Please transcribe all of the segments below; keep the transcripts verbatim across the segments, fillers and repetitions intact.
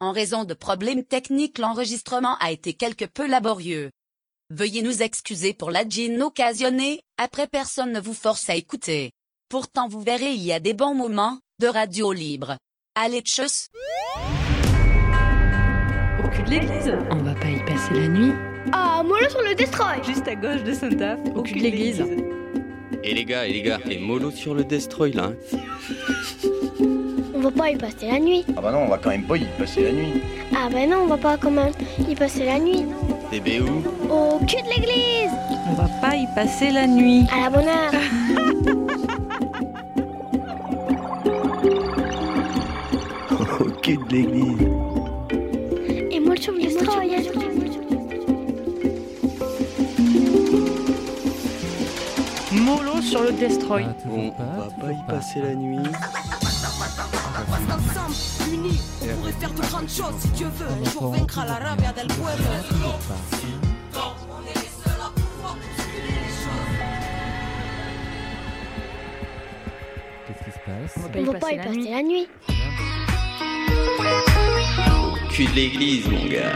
En raison de problèmes techniques, l'enregistrement a été quelque peu laborieux. Veuillez nous excuser pour la gêne occasionnée, après personne ne vous force à écouter. Pourtant vous verrez il y a des bons moments, de radio libre. Allez tchuss! Au cul de l'église. On va pas y passer la nuit. Ah, mollo sur le destroy. Juste à gauche de Saint-Af, au, au cul de l'église. Et les gars, et les gars, et mollo sur le destroy là. Hein. On va pas y passer la nuit. Ah bah non, on va quand même pas y passer la nuit. Ah bah non, on va pas quand même y passer la nuit. T B où? Au cul de l'église. On va pas y passer la nuit. À la bonne heure. Au cul de l'église. Et mollo sur le destroy. Mollo sur le destroy. Ah, On pas, va pas y pas. passer la nuit. Ensemble, unis, on pourrait faire de grandes choses si Dieu veut. Un jour vaincra la rabia del pueblo. On est les seuls à pouvoir bousculer les choses. Qu'est-ce qui se passe? On va pas On y va passer, pas y la, passer nuit. la nuit. Au cul de l'église, mon gars.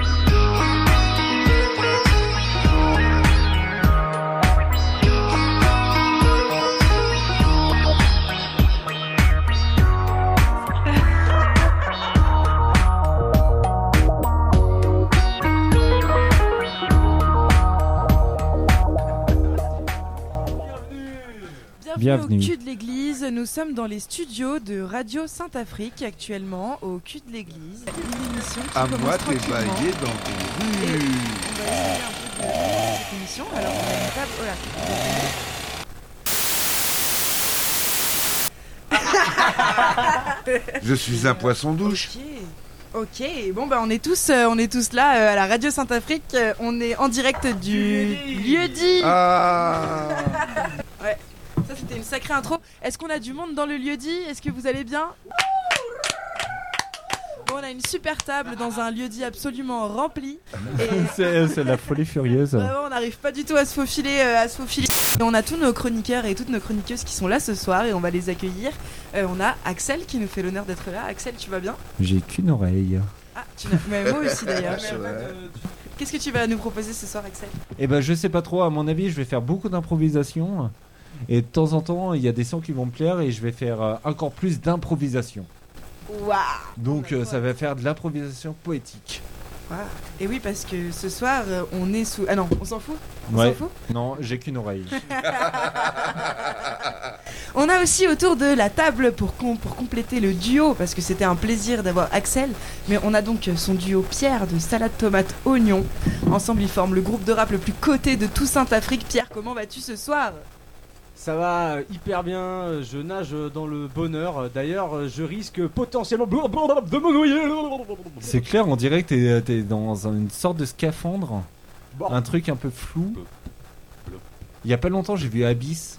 Bienvenue. Au cul de l'église, nous sommes dans les studios de Radio Saint-Afrique actuellement, au cul de l'église. Une émission qui À commence moi de tranquillement. bailler dans tes Et rues. on va essayer un peu de faire cette émission. Alors on a une table, voilà. Je suis un poisson douche. Ok. Ok, bon bah on est tous, euh, on est tous là euh, à la Radio Saint-Afrique. Euh, on est en direct du lieu-dit. Ah. Ouais, ça c'était une sacrée intro. Est-ce qu'on a du monde dans le lieu-dit? Est-ce que vous allez bien? Bon, on a une super table dans un lieu-dit absolument rempli. Et c'est, c'est la folie furieuse. vraiment, on n'arrive pas du tout à se faufiler, euh, à se faufiler. Et on a tous nos chroniqueurs et toutes nos chroniqueuses qui sont là ce soir et on va les accueillir. Euh, on a Axel qui nous fait l'honneur d'être là. Axel, tu vas bien? J'ai qu'une oreille. Ah, tu n'as... Mais moi aussi d'ailleurs. Ouais. Qu'est-ce que tu vas nous proposer ce soir, Axel? Eh ben je sais pas trop, à mon avis je vais faire beaucoup d'improvisation. Et de temps en temps il y a des sons qui vont me plaire et je vais faire euh, encore plus d'improvisation. Waouh! Donc euh, ça va faire de l'improvisation poétique. Waouh. Et oui, parce que ce soir, euh, on est sous... Ah non, on s'en fout? On Ouais. s'en fout? Non, j'ai qu'une oreille. On a aussi autour de la table pour, com- pour compléter le duo, parce que c'était un plaisir d'avoir Axel, mais on a donc son duo Pierre de Salade Tomate Oignon. Ensemble, ils forment le groupe de rap le plus coté de tout Saint-Afrique. Pierre, comment vas-tu ce soir? Ça va euh, hyper bien, je nage dans le bonheur. D'ailleurs, je risque potentiellement de me noyer. C'est clair, on dirait que t'es, t'es dans une sorte de scaphandre. Bon. Un truc un peu flou. Il y a pas longtemps j'ai vu Abyss.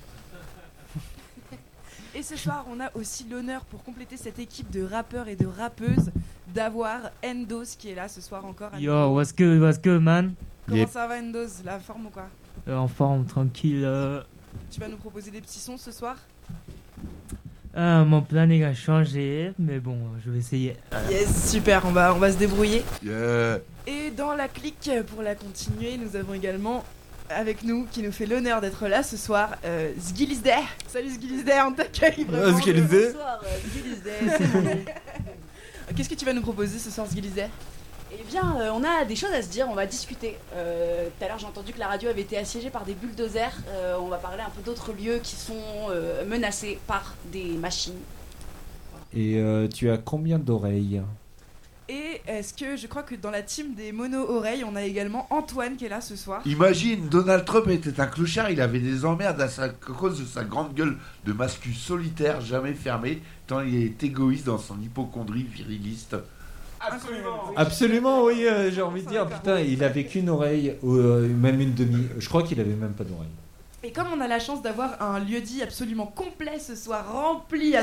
Et ce soir, on a aussi l'honneur, pour compléter cette équipe de rappeurs et de rappeuses, d'avoir Endos qui est là ce soir encore. à Yo, nouveau. what's good, what's good, man? Comment Yep. ça va, Endos? La forme ou quoi? Euh, en forme, tranquille. euh. Tu vas nous proposer des petits sons ce soir? Euh, mon planning a changé, mais bon, je vais essayer. Yes, super, on va, on va se débrouiller. Yeah. Et dans la clique, pour la continuer, nous avons également avec nous, qui nous fait l'honneur d'être là ce soir, euh, Zgilizde. Salut Zgilizde, on t'accueille vraiment. Ah, Zgilizde. Bonsoir euh, Zgilizde, c'est bon. Qu'est-ce que tu vas nous proposer ce soir, Zgilizde? Eh bien, euh, on a des choses à se dire, on va discuter. Euh, Tout à l'heure, j'ai entendu que la radio avait été assiégée par des bulldozers. Euh, on va parler un peu d'autres lieux qui sont euh, menacés par des machines. Et euh, tu as combien d'oreilles? Et est-ce que je crois que dans la team des mono-oreilles, on a également Antoine qui est là ce soir. Imagine, Donald Trump était un clochard, il avait des emmerdes à, sa, à cause de sa grande gueule de mascu solitaire, jamais fermé, tant il est égoïste dans son hypocondrie viriliste. Absolument. Absolument, oui, euh, j'ai envie de dire, putain, il avait qu'une oreille, ou euh, même une demi. Je crois qu'il avait même pas d'oreille. Et comme on a la chance d'avoir un lieu-dit absolument complet ce soir, rempli à cent pour cent,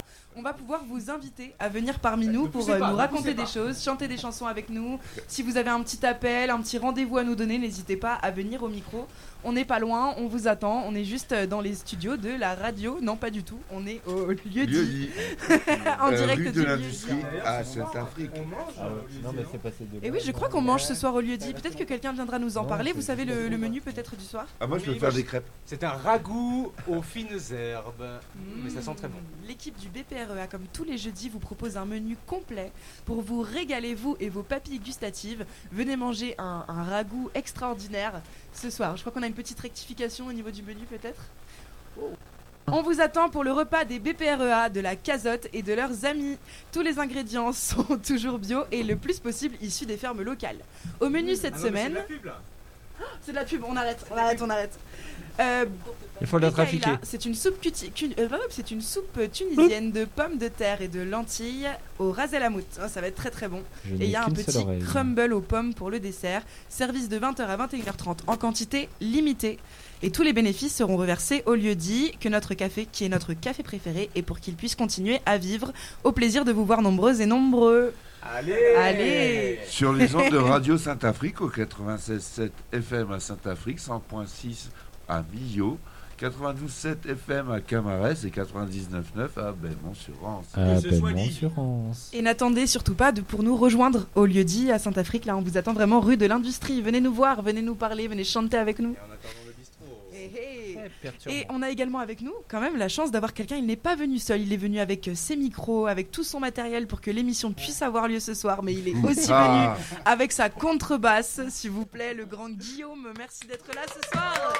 on va pouvoir vous inviter à venir parmi nous pour poussez euh, pas, nous ne raconter poussez des pas. choses, chanter des chansons avec nous. Si vous avez un petit appel, un petit rendez-vous à nous donner, n'hésitez pas à venir au micro. On n'est pas loin, on vous attend, on est juste euh, dans les studios de la radio. Non, pas du tout, on est au lieu dit. Lieu-dit. En Euh, direct rue du de lieu l'industrie dit. à Saint-Afrique. Ah ouais, non, mais c'est passé de Et oui, je crois qu'on mange ce soir au lieu dit. Peut-être que quelqu'un viendra nous en parler. Vous savez le, le menu peut-être du soir? Ah, moi je peux Oui, faire moi, des crêpes. C'est un ragoût aux fines herbes. Mais ça sent très bon. L'équipe du B P R E A, comme tous les jeudis, vous propose un menu complet pour vous régaler, vous et vos papilles gustatives. Venez manger un, un ragoût extraordinaire ce soir. Je crois qu'on a une petite rectification au niveau du menu, peut-être. Oh. On vous attend pour le repas des B P R E A, de la Cazotte et de leurs amis. Tous les ingrédients sont toujours bio et le plus possible issus des fermes locales. Au menu cette Ah non, mais semaine... c'est de la pub, là. C'est de la pub, on arrête, on arrête, on arrête. Euh, Il faut la Mikaela, trafiquer. C'est une soupe cuti- cu- euh, c'est une soupe tunisienne de pommes de terre et de lentilles au ras el hanout. Oh, ça va être très très bon. Je Et n'ai il y a un qu'une petit seule oreille. crumble aux pommes pour le dessert. Service de vingt heures à vingt et une heures trente en quantité limitée. Et tous les bénéfices seront reversés au lieu dit que notre café, qui est notre café préféré, et pour qu'il puisse continuer à vivre. Au plaisir de vous voir nombreuses et nombreux. Allez Allez Sur les ondes de Radio Saint-Afrique au quatre-vingt-seize virgule sept F M à Saint-Afrique, cent virgule six à Millau, quatre-vingt-douze virgule sept F M à Camarès et quatre-vingt-dix-neuf virgule neuf à Belmont-sur-Rance. Ah, ce soit ben, dit. assurance. Et n'attendez surtout pas de, pour nous rejoindre au lieu dit à Saint-Afrique. Là, on vous attend vraiment rue de l'Industrie. Venez nous voir, venez nous parler, venez chanter avec nous. Et en attendant le bistrot. Et on a également avec nous quand même la chance d'avoir quelqu'un, il n'est pas venu seul, il est venu avec euh, ses micros, avec tout son matériel pour que l'émission puisse avoir lieu ce soir, mais il est aussi Ah. venu avec sa contrebasse, s'il vous plaît, le grand Guillaume, merci d'être là ce soir.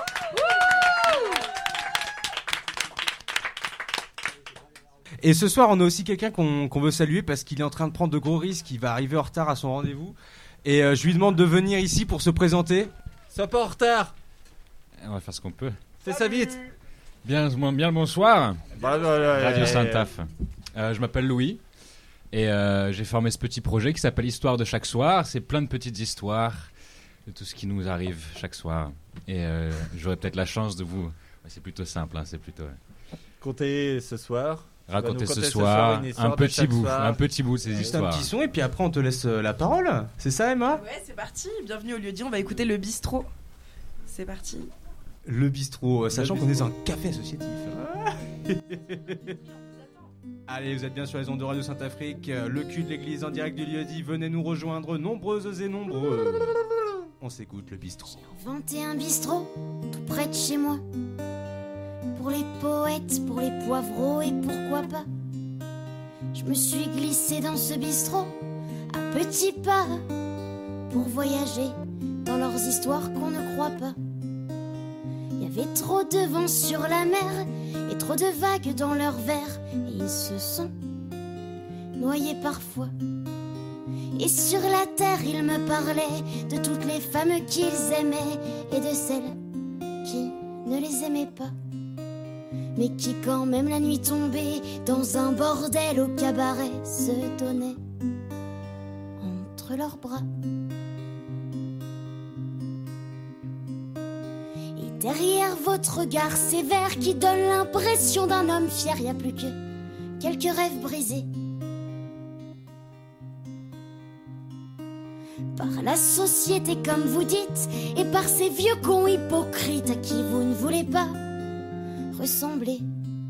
Et ce soir, on a aussi quelqu'un qu'on qu'on veut saluer parce qu'il est en train de prendre de gros risques, il va arriver en retard à son rendez-vous. Et euh, je lui demande de venir ici pour se présenter. Sois pas en retard. On va faire ce qu'on peut. Fais ça vite. Bien, bien le bonsoir. Bah, bah, bah, Radio bah, Saint-Af. Euh, je m'appelle Louis et euh, j'ai formé ce petit projet qui s'appelle Histoire de chaque soir. C'est plein de petites histoires de tout ce qui nous arrive chaque soir. Et euh, j'aurai peut-être la chance de vous. Ouais, c'est plutôt simple, hein, c'est plutôt. Comptez ce soir. Tu vas Raconter nous ce conter soir une histoire un de petit chaque bout, soir. un petit bout de ces Juste un histoires. petit son et puis après on te laisse euh, la parole. C'est ça, Emma? Ouais, c'est parti, bienvenue au lieu dit, on va écouter le bistrot. C'est parti. Le bistrot, euh, sachant Le qu'on est bistrot. un café associatif. Allez, vous êtes bien sur les ondes de Radio Saint-Afrique, euh, le cul de l'église en direct du lieu dit. Venez nous rejoindre, nombreuses et nombreux. On s'écoute le bistrot. vingt et un bistrots, tout près de chez moi. Pour les poètes, pour les poivreaux et pourquoi pas. Je me suis glissée dans ce bistrot à petits pas pour voyager dans leurs histoires qu'on ne croit pas. Il y avait trop de vent sur la mer et trop de vagues dans leurs verres et ils se sont noyés parfois. Et sur la terre, ils me parlaient de toutes les femmes qu'ils aimaient et de celles qui ne les aimaient pas. Mais qui, quand même la nuit tombée, dans un bordel au cabaret, se donnaient entre leurs bras. Et derrière votre regard sévère qui donne l'impression d'un homme fier, y a plus que quelques rêves brisés par la société, comme vous dites, et par ces vieux cons hypocrites à qui vous ne voulez pas ressembler.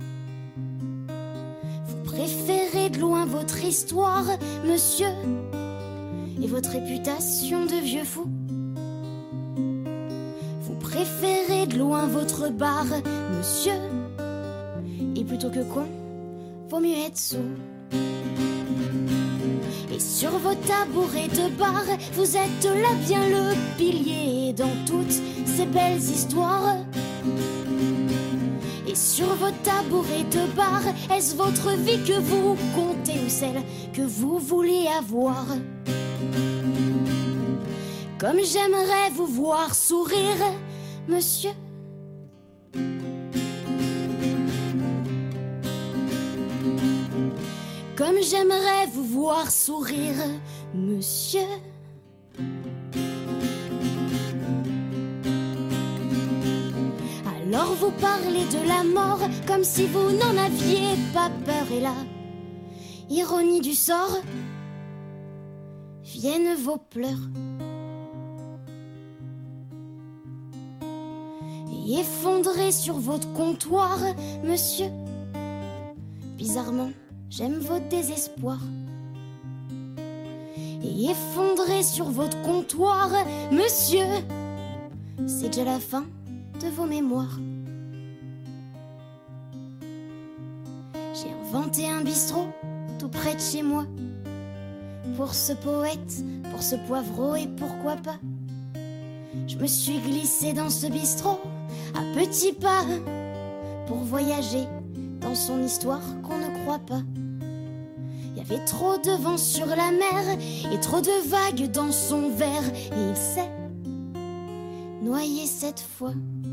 Vous préférez de loin votre histoire, monsieur, et votre réputation de vieux fou. Vous préférez de loin votre bar, monsieur, et plutôt que con, vaut mieux être sourd. Et sur vos tabourets de bar, vous êtes là bien le pilier dans toutes ces belles histoires. Et sur vos tabourets de bar, est-ce votre vie que vous comptez ou celle que vous voulez avoir? Comme j'aimerais vous voir sourire, monsieur. Comme j'aimerais vous voir sourire, monsieur. Alors vous parlez de la mort comme si vous n'en aviez pas peur. Et là, ironie du sort, viennent vos pleurs. Et effondrés sur votre comptoir, monsieur, bizarrement, j'aime vos désespoirs. Et effondrés sur votre comptoir, monsieur, c'est déjà la fin de vos mémoires. J'ai inventé un bistrot tout près de chez moi, pour ce poète, pour ce poivreau et pourquoi pas. Je me suis glissée dans ce bistrot à petits pas, pour voyager dans son histoire qu'on ne croit pas. Il y avait trop de vent sur la mer et trop de vagues dans son verre, et il s'est noyé cette fois.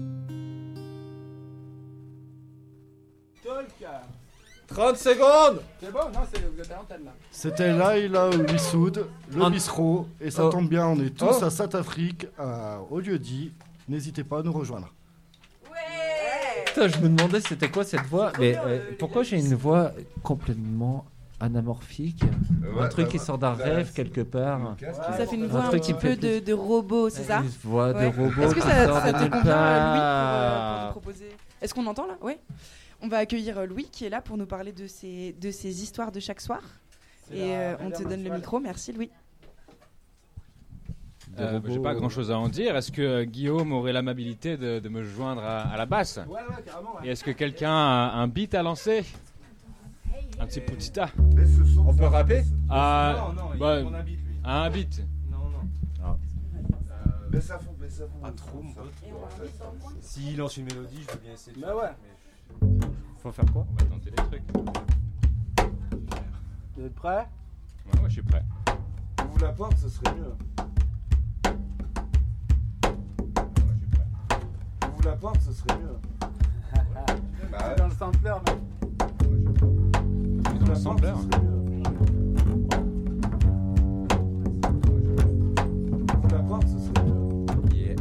trente secondes. C'est bon, non, c'est, vous êtes à l'antenne là. C'était Laila Oulissoud, le En- bistrot, et ça Oh. tombe bien, on est tous Oh. à Saint-Afrique, à- au lieu-dit. N'hésitez pas à nous rejoindre. Putain, je me demandais c'était quoi cette voix. Mais euh, pourquoi j'ai une voix complètement anamorphique, ouais, un truc bah, qui ouais. sort d'un Bah, rêve c'est- quelque part. Ça fait une voix un truc petit qui me fait peu de, plus- de robot, c'est ça Une voix de Ouais. robot Est-ce que qui ça, sort ça de te nulle convient, euh, Louis, pour, euh, part. pour nous proposer... Est-ce qu'on entend là? Oui. On va accueillir euh, Louis qui est là pour nous parler de ses, de ses histoires de chaque soir. C'est Et la euh, on Réverbère te donne le mensuelle. micro. Merci Louis. Euh, bah, j'ai pas grand chose à en dire. Est-ce que euh, Guillaume aurait l'amabilité de, de me joindre à, à la basse? Ouais, ouais, carrément. Ouais. Et est-ce que quelqu'un a un beat à lancer? Un petit poutita? On peut rapper? Ah, Non, non, il bah, demande un beat, lui. un beat. Non, non. Baisse à fond, baisse à fond. Pas trop, mon pote. S'il lance une mélodie, je veux bien essayer de Bah faire. ouais. Mais faut faire quoi? On va tenter des trucs. Vous êtes prêts? Ouais, ouais, je suis prêt. Ouvre la porte, ce serait mieux. Ouvre la porte, ce serait mieux. Bah C'est ouais. dans le sampler, mec. Mais dans le sampler. Ouvre la porte, ce serait mieux.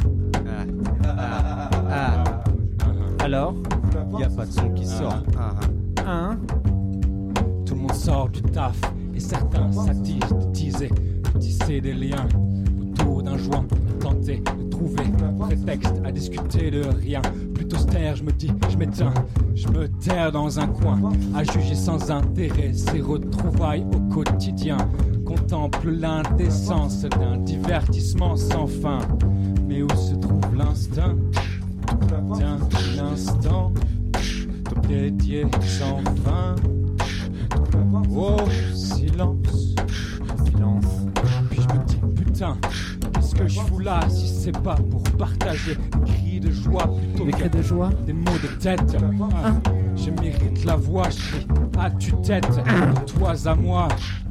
Alors, Y a pas de son qui sort. un. Tout le monde sort du taf et certains s'attisent de teaser, de tisser des liens autour d'un joint, tenter de trouver prétexte à discuter de rien. Plutôt se taire, je me dis, je m'éteins, je me terre dans un coin, à juger sans intérêt ces retrouvailles au quotidien. Contemple l'indécence d'un divertissement sans fin. Mais où se trouve l'instinct d'un instant dédié sans fin? Oh, silence, silence. Puis je me dis, putain, qu'est-ce que je fous là si c'est pas pour partager des cris de joie plutôt Des que cris de joie. des mots de tête. Ah, je mérite la voix, je crie à tue-tête, de toi à moi.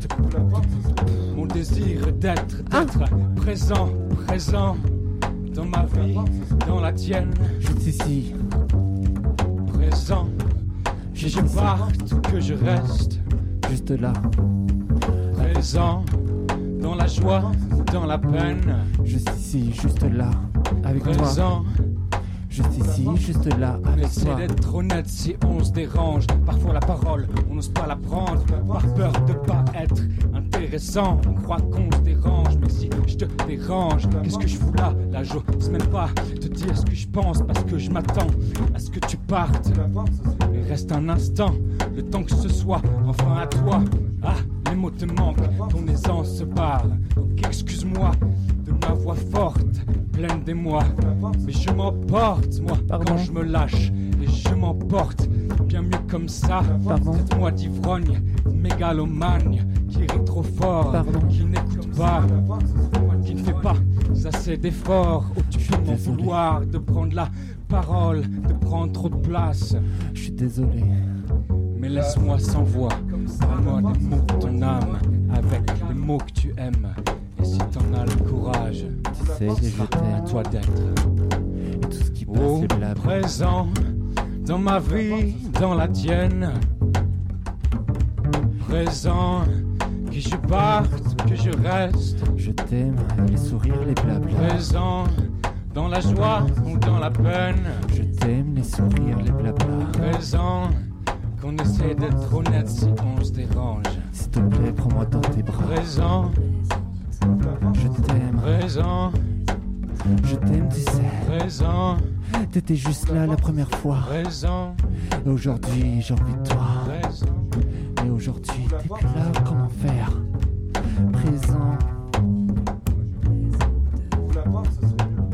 Mon désir d'être, d'être présent, présent dans ma vie, dans la tienne. Juste ici. Présent, que je parte, que je reste. Juste là. Présent, dans la joie, dans la peine. Juste ici, juste là. Avec toi. Présent, Juste ici, juste là. on Avec essaie toi. d'être honnête si on se dérange. Parfois la parole, on n'ose pas la prendre. Par peur de pas être intéressant. On croit qu'on se dérange, mais si je te dérange, qu'est-ce que je fous là? Là, j'ose même pas te dire ce que je pense parce que je m'attends à ce que tu partes. Mais reste un instant, le temps que ce soit enfin à toi. Ah, les mots te manquent, ton aisance se barre. Donc excuse-moi de ma voix forte, pleine d'émoi. Mais je m'emporte, moi, quand je me lâche. Et je m'emporte, bien mieux comme ça. Traite-moi d'ivrogne, mégalomane, qui rit trop fort, qui n'écoute pas, qui ne fait pas assez d'efforts. Oh, tu peux m'en vouloir de prendre la parole, de prendre trop de place. Je suis désolé. Mais laisse-moi sans voix, parle-moi des mots de ton âme, avec les mots que tu aimes. Et si t'en as le courage, Tu sais, les je t'aime. à toi d'être. Et tout ce qui passe, Au c'est blabla. présent, dans ma vie, dans la tienne. Présent, que je parte, que je reste. Je t'aime, les sourires, les blabla. Présent, dans la joie ou dans la peine. Je t'aime, les sourires, les blabla. Présent, qu'on essaie d'être honnête si on se dérange. S'il te plaît, prends-moi dans tes bras. Présent. Je t'aime. Présent. Je t'aime, tu sais. Présent. T'étais juste là la première fois. Présent. Et aujourd'hui, j'ai envie de toi. Présent. Et aujourd'hui, t'es plus là, comment faire? Présent. Ouvre la porte, ce serait mieux.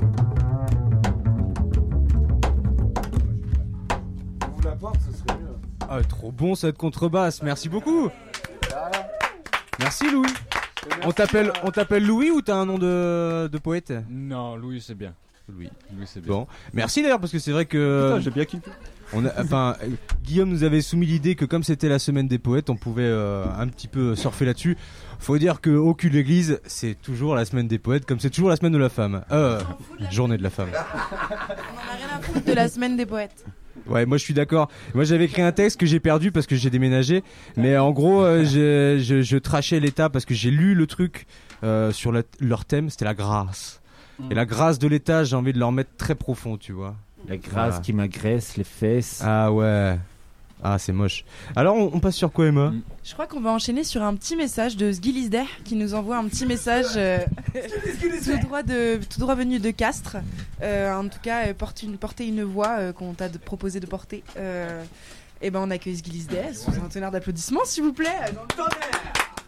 Ouvre la porte, ce serait mieux. Ah, trop bon cette contrebasse, merci beaucoup. Merci Louis. On t'appelle, on t'appelle Louis ou t'as un nom de, de poète? Non, Louis c'est bien. Louis, Louis c'est bien. Bon, merci d'ailleurs parce que c'est vrai que. Putain, j'ai bien kiffé. On a, enfin, euh, Guillaume nous avait soumis l'idée que comme c'était la semaine des poètes, on pouvait euh, un petit peu surfer là-dessus. Faut dire que au cul de l'église, c'est toujours la semaine des poètes, comme c'est toujours la semaine de la femme. Euh, journée de la femme. On en a rien à foutre de la semaine des poètes. Ouais, moi je suis d'accord. Moi j'avais écrit un texte que j'ai perdu parce que j'ai déménagé. Mais en gros, euh, je, je, je trashais l'État parce que j'ai lu le truc euh, sur la, leur thème, c'était la grâce. Et la grâce de l'État, j'ai envie de leur mettre très profond, tu vois. La grâce Voilà. qui m'agresse les fesses. Ah ouais. Ah, c'est moche. Alors on, on passe sur quoi, Emma? Je crois qu'on va enchaîner sur un petit message de Sgilisder qui nous envoie un petit message euh, tout, droit de, tout droit venu de Castres. Euh, en tout cas, euh, porte une, porter une voix euh, qu'on t'a de- proposé de porter. Euh, et ben on accueille Sgilisder sous un tonnerre d'applaudissements, s'il vous plaît. Dans le tonnerre.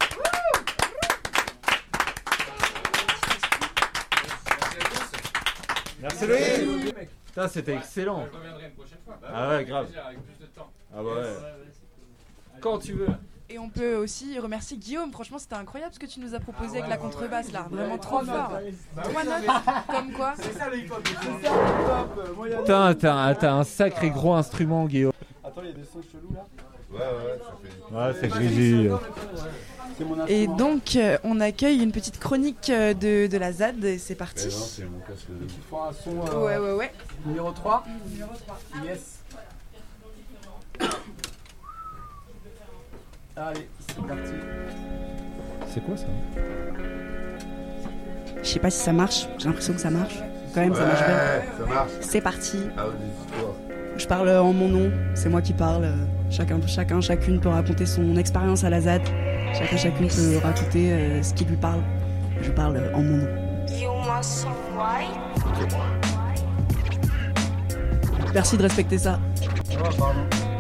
Merci Louis. Putain, c'était excellent. Je reviendrai une prochaine fois. Ah ouais, grave. Avec plus de temps. Ah ouais. Quand tu veux. Et on peut aussi remercier Guillaume. Franchement, c'était incroyable ce que tu nous as proposé avec la contrebasse là. Vraiment trop fort. Trois notes, comme quoi. C'est ça le hip-hop. C'est ça le hip-hop. Moi, y a- Putain, t'as un, t'as un sacré gros instrument, Guillaume. Attends, il y a des sons chelous là. Ouais, ouais, ça fait. Ouais, c'est grisé. C'est mon Et instrument. donc, euh, on accueille une petite chronique euh, de, de la Z A D. Et c'est parti. Eh non, c'est mon casque de. Il faut un son. euh, Ouais, ouais, ouais. Numéro trois. Yes. Allez, c'est parti. C'est quoi ça? Je sais pas si ça marche, j'ai l'impression que ça marche. Quand même, ça marche bien. Ouais, ça marche. C'est parti. Ah, des histoires. Je parle en mon nom, c'est moi qui parle. Chacun, chacun, chacune peut raconter son expérience à la Z A D. Chacun, chacune peut raconter euh, ce qui lui parle. Je parle euh, en mon nom. Merci de respecter ça. Oh, pardon.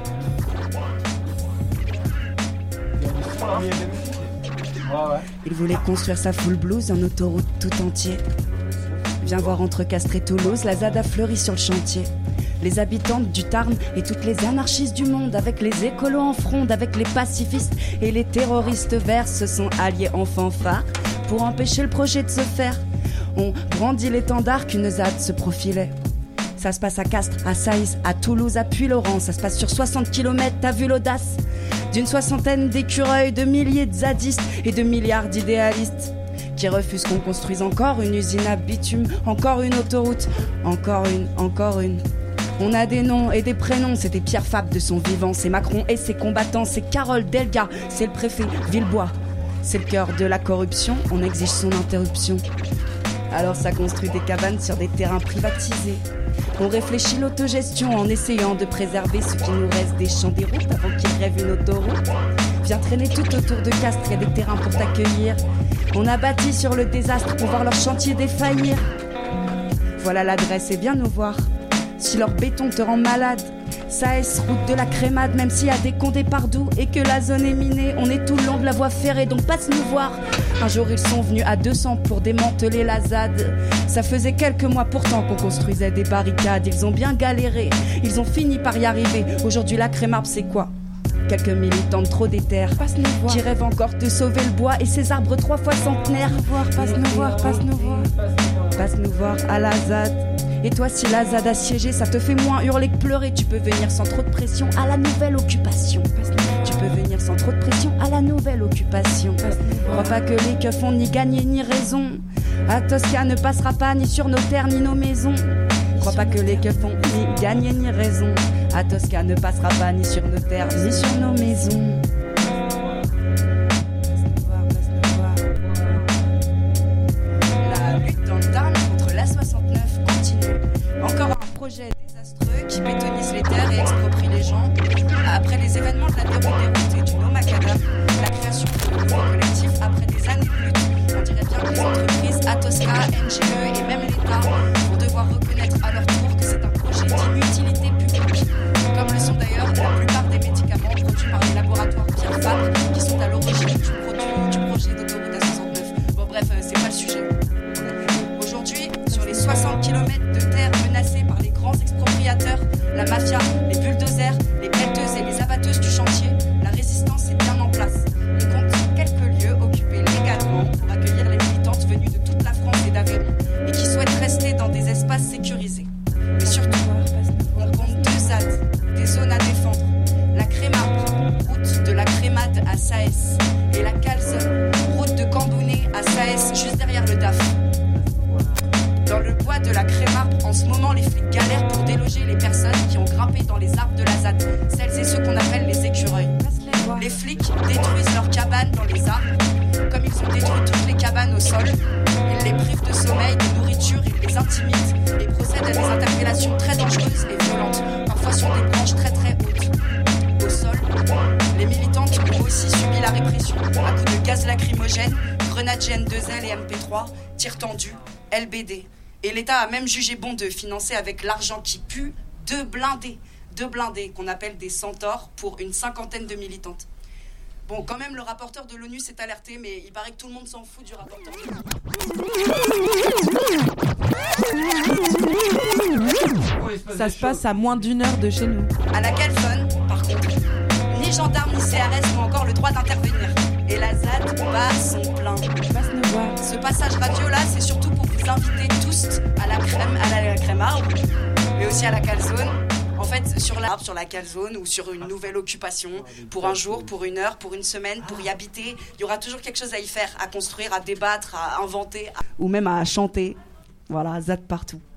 Il y a des sons parmi les musiques. Ouais, ouais. Il voulait construire sa full blouse, en autoroute tout entier. Viens voir entre Castres et Toulouse, la Z A D a fleuri sur le chantier. Les habitantes du Tarn et toutes les anarchistes du monde, avec les écolos en fronde, avec les pacifistes et les terroristes verts, se sont alliés en fanfare pour empêcher le projet de se faire. On brandit l'étendard qu'une Z A D se profilait. Ça se passe à Castres, à Saïs, à Toulouse, à Puylaurens. Ça se passe sur soixante kilomètres, t'as vu l'audace d'une soixantaine d'écureuils, de milliers de zadistes et de milliards d'idéalistes qui refusent qu'on construise encore une usine à bitume, encore une autoroute, encore une, encore une. On a des noms et des prénoms, c'était Pierre Fabre de son vivant, c'est Macron et ses combattants, c'est Carole Delga, c'est le préfet Villebois. C'est le cœur de la corruption, on exige son interruption. Alors ça construit des cabanes sur des terrains privatisés. On réfléchit l'autogestion en essayant de préserver ce qui nous reste des champs des routes avant qu'ils rêvent une autoroute. Viens traîner tout autour de Castres, y a des terrains pour t'accueillir. On a bâti sur le désastre pour voir leur chantier défaillir. Voilà l'adresse et viens nous voir. Si leur béton te rend malade, ça est route de la crémade, même s'il y a des condés partout et que la zone est minée, on est tout le long de la voie ferrée, donc passe nous voir. Un jour ils sont venus à deux cents pour démanteler la Z A D. Ça faisait quelques mois pourtant qu'on construisait des barricades. Ils ont bien galéré, ils ont fini par y arriver. Aujourd'hui la Crémarbe c'est quoi? Quelques militants de trop déter qui rêvent encore de sauver le bois et ses arbres trois fois centenaires. Passe nous voir, passe nous voir. Passe nous voir à la Z A D. Et toi si la Z A D a siégé, ça te fait moins hurler que pleurer. Tu peux venir sans trop de pression à la nouvelle occupation. Tu peux venir sans trop de pression à la nouvelle occupation. Crois pas que les keufs ont ni gagné ni raison. À Tosca ne passera pas ni sur nos terres ni nos maisons. Crois pas que les keufs ont ni gagné ni raison. À Tosca ne passera pas ni sur nos terres ni sur nos maisons. La lutte dans le Tarn contre la soixante-neuf continue. Encore un projet désastreux qui bétonise les terres et exproprie les gens. Après les événements de la déroute des routes et du no macadam, la création nos sols. Il les prive de sommeil, de nourriture, il les intimide et procède à des interpellations très dangereuses et violentes, parfois sur des branches très très hautes. Au sol, les militantes ont aussi subi la répression à coups de gaz lacrymogène, grenades G N deux L et M P trois, tirs tendus, L B D. Et l'État a même jugé bon de financer avec l'argent qui pue deux blindés, deux blindés qu'on appelle des centaures pour une cinquantaine de militantes. Bon, quand même, le rapporteur de l'ONU s'est alerté, mais il paraît que tout le monde s'en fout du rapporteur de l'ONU. Ça se passe à moins d'une heure de chez nous. À la Calzone, par contre, ni gendarmes ni C R S n'ont encore le droit d'intervenir. Et la Z A D bat son plein. Ce passage radio-là, c'est surtout pour vous inviter tous à la crème, à la, la crème arbre, mais aussi à la Calzone. En fait, sur la, sur la Calzone ou sur une nouvelle occupation, pour un jour, pour une heure, pour une semaine, pour y habiter, il y aura toujours quelque chose à y faire, à construire, à débattre, à inventer, à... ou même à chanter. Voilà, Z A D partout.